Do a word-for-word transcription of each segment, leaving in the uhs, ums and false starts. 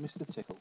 Mister Tickle.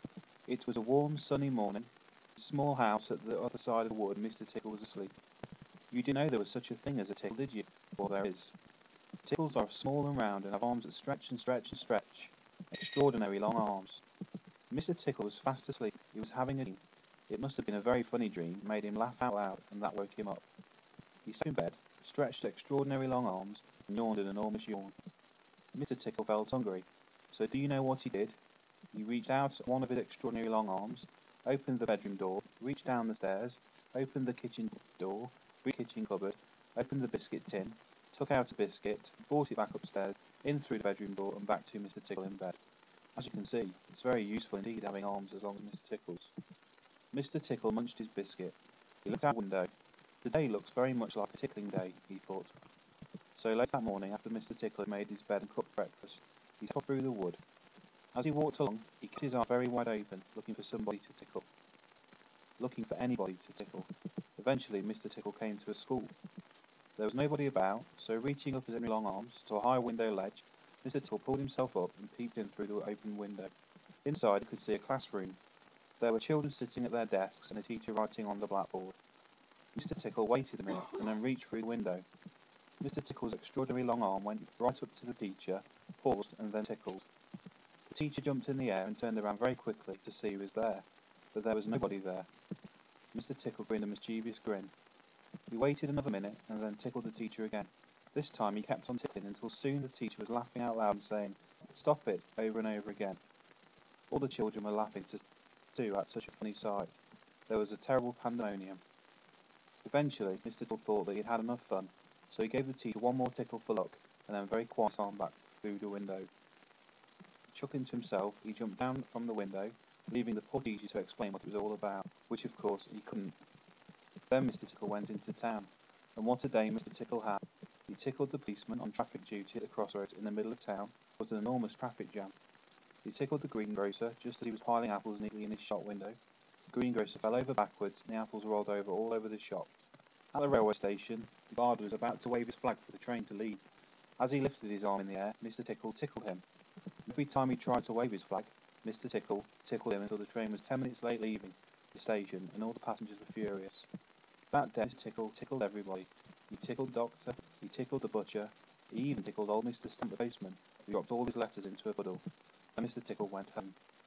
It was a warm, sunny morning. In a small house at the other side of the wood, Mister Tickle was asleep. You didn't know there was such a thing as a tickle, did you? Well, there is. Tickles are small and round and have arms that stretch and stretch and stretch. Extraordinary long arms. Mister Tickle was fast asleep. He was having a dream. It must have been a very funny dream. It made him laugh out loud, and that woke him up. He sat in bed, stretched extraordinary long arms, and yawned an enormous yawn. Mister Tickle felt hungry. So do you know what he did? He reached out one of his extraordinary long arms, opened the bedroom door, reached down the stairs, opened the kitchen door, reached the kitchen cupboard, opened the biscuit tin, took out a biscuit, brought it back upstairs, in through the bedroom door, and back to Mister Tickle in bed. As you can see, it's very useful indeed having arms as long as Mister Tickle's. Mister Tickle munched his biscuit. He looked out the window. The day looks very much like a tickling day, he thought. So late that morning, after Mister Tickle had made his bed and cooked breakfast, he tore through the wood. As he walked along, he kept his eyes very wide open, looking for somebody to tickle. Looking for anybody to tickle. Eventually, Mister Tickle came to a school. There was nobody about, so reaching up his own long arms to a high window ledge, Mister Tickle pulled himself up and peeped in through the open window. Inside, he could see a classroom. There were children sitting at their desks and a teacher writing on the blackboard. Mister Tickle waited a minute and then reached through the window. Mister Tickle's extraordinary long arm went right up to the teacher, paused, and then tickled. The teacher jumped in the air and turned around very quickly to see who was there, but there was nobody there. Mister Tickle grinned a mischievous grin. He waited another minute and then tickled the teacher again. This time he kept on tickling until soon the teacher was laughing out loud and saying, "Stop it," over and over again. All the children were laughing too at such a funny sight. There was a terrible pandemonium. Eventually, Mister Tickle thought that he had had enough fun, so he gave the teacher one more tickle for luck, and then very quietly on back through the window. Chuckling to himself, he jumped down from the window, leaving the poor teacher to explain what it was all about, which of course he couldn't. Then Mister Tickle went into town, and what a day Mister Tickle had. He tickled the policeman on traffic duty at the crossroads in the middle of town. There was an enormous traffic jam. He tickled the greengrocer just as he was piling apples neatly in his shop window. The greengrocer fell over backwards, and the apples rolled over all over the shop. At the railway station, the guard was about to wave his flag for the train to leave. As he lifted his arm in the air, Mister Tickle tickled him. Every time he tried to wave his flag, Mister Tickle tickled him until the train was ten minutes late leaving the station, and all the passengers were furious. That day, Mister Tickle tickled everybody. He tickled the doctor, he tickled the butcher, he even tickled old Mister Stump the postman, who dropped all his letters into a puddle. Then Mister Tickle went home.